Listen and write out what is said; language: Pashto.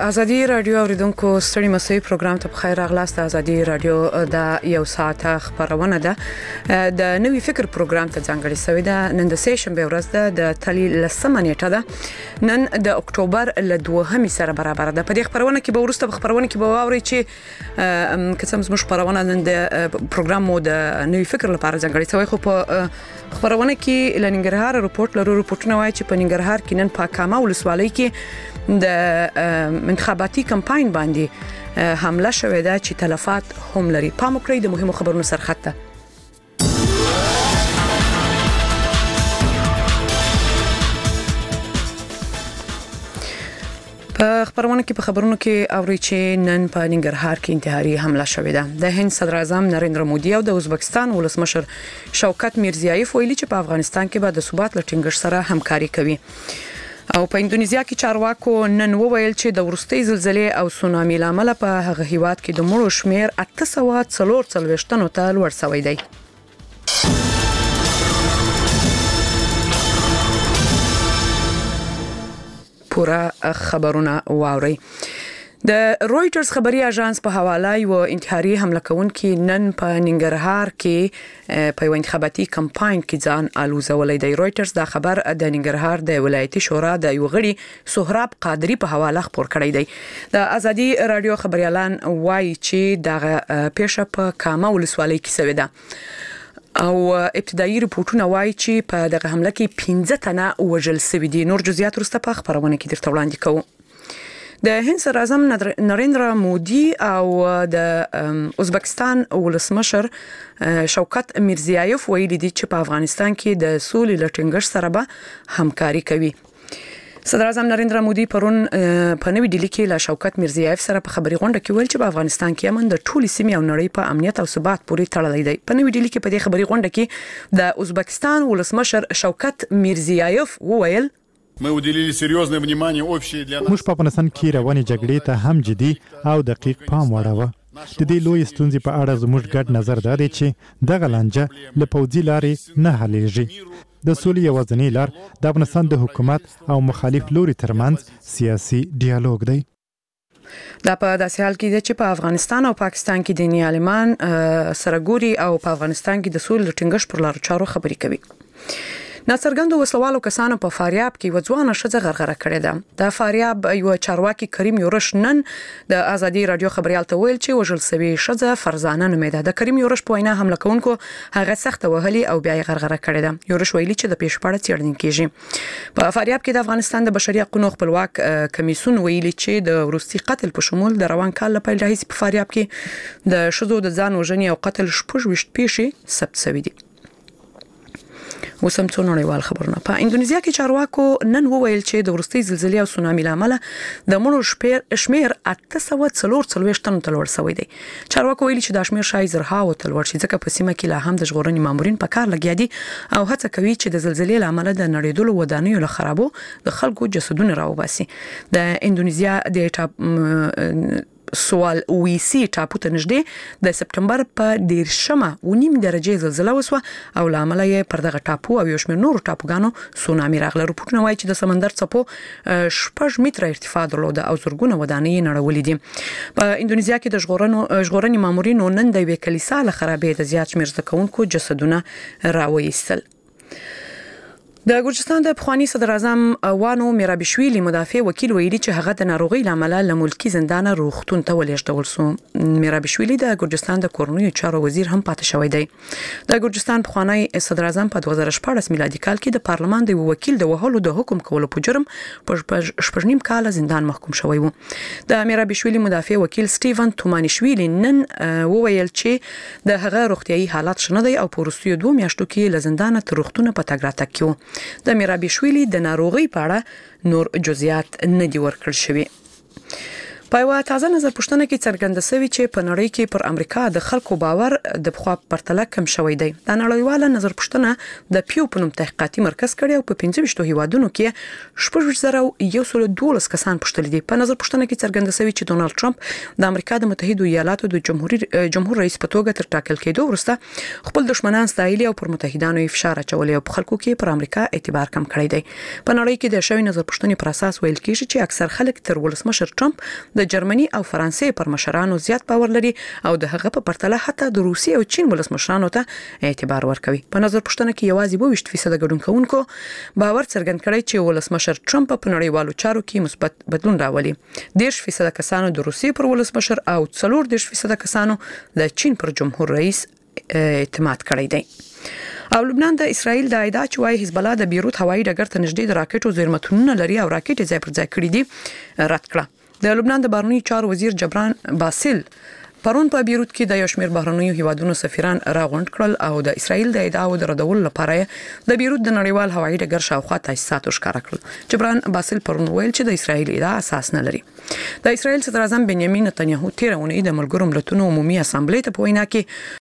ازادي رادیو اوریدونکو ستړي مسوي پروګرام ته بخیر راغلاست. ازادي رادیو د یو ساعت خبرونه ده د نوې فکر پروګرام ته ځانګړې شوې ده. نن د سیشن به ورځ ده د تلی لسمه نیټه ده. نن د اکتوبر ل 2 سره برابر ده. په دې خبرونه کې به ورسته خبرونه کې به واوري چې کڅم زموږ خبرونه نن د پروګرام مو د نوې فکر لپاره ځانګړې شوی. خو په خبرونه کې لنګرهار رپورټونه وایي چې په ننګرهار کې نن پاکامه ولسوالۍ کې د انتخاباتي کمپاین باندې حمله شوې ده چې تلفات هم لري. پام وکړئ د مهمو خبرونو سرخط ته. په خبرونه کې اوري چې نن په ننګرهار کې انتحاري حمله شوې ده. د هند صدر اعظم نریندرا مودي او د ازبکستان ولسمشر شوکت میرزیایف ویلي چې په افغانستان کې به د ثبات لټینګر سره همکاري کوي. او په اندونیزیا کې چارواکو نن وویل چې د ورستۍ زلزلې او سونامي لامل په هغه هیواد کې د مړو شمیر 844 ته لوړ شوی دی. پورا خبرونه واوري. د رويټرز خبري اژانس په حواله یو انتحاري حمله کوونکي نن په ننګرهار کې په یو انتخاباتي کمپاین کې ځان الوزولې دی. رويټرز دا خبر د ننګرهار د ولایتي شورا د یو غړي سهراب قادری په حواله خبر کړی دی. د ازادي رادیو خبريالان وایي چې دا پیښه په کامه ولسوالۍ کې شوې ده. او ابتدایي رپورټونه وایي چې په دغه حمله کې 15 تنه وژل شوي دي. نور جزئیات وروسته په خبرونه کې درته وړاندې کوو. د هند صدر اعظم نریندرا مودي او د ازبکستان ولسمشر شوکت میرزیایف ویلي دي چې په افغانستان کې د سولې لټینګر سره به همکاري کوي. صدر اعظم نریندرا مودي پرون په نوې ډیلي کې له شوکت میرزیایف سره په خبري غونډه کې ویل چې په افغانستان کې امن د ټولې سیمې او نړۍ په امنیت او ثبات پورې تړلی دی. په نوې ډیلي کې په دې خبري غونډه کې د ازبکستان ولسمشر شوکت میرزیایف وویل موږ په افغانستان کې روانې جګړې ته هم جدي او دقیق پام واړوه. د دې لوی ستونزې په اړه زموږ ګډ نظر دا دی چې دغه لانجه له پوځي لارې نه حلیږي. د سولې یوازینۍ لار د افغانستان د حکومت او مخالف لوري ترمنځ سیاسي ډیالوګ دی. دا په داسې حال کې چې په افغانستان او پاکستان کې دیني عالمان سره ګوري او په افغانستان کې د سولې ټینګښت پر لارو چارو خبري کوي. ناڅرګندو وسلوالو کسانو په فاریاب کې وځوانه ښځه غرغره کړې ده. د فاریاب یو چارواکي کریم یورش نن د ازادي رادیو خبريال ته ویل چې وژل شوی ښځه فرزانه نومېده. د کریم یورش په وینا حمله کوونکو هغه سخت وهلي او بیا یې غرغره کړې ده. یورش ویلي چې د پیښې په اړه څېړنه کیږي. په فاریاب کې د افغانستان د بشري حقوقو خپلواک کمیسیون ویلي چې د وروستي قتل په شمول د روان کال لپاره راهیسې په فاریاب کې د ښځو د ځان وژنې او قتل 26 پیښې ثبت شوې دي. وسم څو نړیوال خبرونه. په اندونیزیا کې چارواکو نن وویل چې د ورستۍ زلزلې او سونامي لامل د مړو شمیر 844 ته لوړ شوی دی. چارواکو ویلي چې د شمیر شاید زرها او تلور شي ځکه په سیمه کې لا هم د ژغورنې مامورین په کار لګیا دي او هڅه کوي چې د زلزلې لامل د نړیدلو ودانیو له خرابو د خلکو جسدونه راوباسي. د اندونیزیا د سوال ویسی ټاپو ته نږدې د سپټمبر په 10.9 درجه زلزلہ وسوه او لامل یې پر دغه ټاپو او یو شمېر نورو ټاپوګانو سونامي راغله. رپورټونه وایي چې د سمندر څپو 6 متره ارتفاع درلوده او زرګونه ودانۍ نړولې دي. په اندونیزیا کې د ژغورنې مامورینو نن د یوې کلیسا له خرابې د زیات شمېر زده کوونکو جسدونه راوایستل. د ګرجستان د پخوانی صدر اعظم وانو میرابیشویلی مدافع وکیل ویلي چې هغه د ناروغي لامل له ملکی زندان روغتون ته ولېږدول شو. میرابیشویلی د ګرجستان د کورنیو چارو وزیر هم پاتې شوی دی. د ګرجستان پخوانی صدر اعظم په 2014 میلادي کال کې د پارلمان د وکیل د وهلو د حکم کولو په جرم په 8 کال زندان محکوم شوی و. د میرابیشویلی مدافع وکیل سټیون تومانیشویلی نن وویل چې د هغه روغتيایي حالت شنه دی او په وروستیو 2 میاشتو کې له زندان تر روغتون په تګ راتګ کې و. د میرابیشویلی د ناروغي په اړه نور جزئیات نه دي ورکړل شوی. په یو تازه نظر پوښتنه کې څرګنده شوی چې په نړۍ کې پر امریکا د خلکو باور د بخوا پرتله کم شوی دی. د نړیواله نظر پوښتنه د پیو په نوم تحقیقاتي مرکز کړی او په 15 هیوادونو کې 1,112 کسان پوښتل دي. په نظر پوښتنه کې څرګنده شوی چې ډونالد ټرمپ د امریکا د متحده ایالاتو د جمهور رئیس په توګه تر ټاکل کېدو وروسته خپل دښمنان ستایلي او پر متحدانو فشار اچولي او په خلکو کې پر امریکا اعتبار کم کړی دی. په نړۍ کې د شوی نظر پوښتنې پر اساس ویل کېږي چې اکثر خلک تر ولسمشر ټرمپ د جرمني او فرانسې پر مشرانو زیات باور لري او د هغه په پرتله حتی د روسي او چین ولسمشرانو ته اعتبار ورکوي. په نظر پوښتنه کې یوازې 22% ګډون کوونکو باور څرګند کړی چې ولسمشر ټرمپ په نړیوالو چارو کې مثبت بدلون راولي. 10% کسانو د روسي پر ولسمشر او 14% کسانو د چین پر جمهور رئیس اعتماد کړی دی. او لبنان د اسرائیل د ادعا چې وايي حزب الله د بیروت هوایي ډګر ته نږدې د راکټو زیرمتونونه لري او راکټ ځای پر ځای کړی دي رد کړه. د لبنان د بهرنیو چارو وزیر جبران باسل پرون په بیروت کې د یو شمېر بهرنیو هیوادونو سفیران راغونډ کړل او د اسرائیل د ادعاو د ردولو لپاره د بیروت د نړیوال هوایي ډګر شاوخوا تاسیسات ښکاره کړل. جبران باسل پرون ویل چې د اسرائیل ادعا اساس نه لري. د اسرائیل صدر اعظم بنیامین نتنیاهو تیر اونۍ د ملګرو ملتونو عمومي اسامبلې ته په وینا کې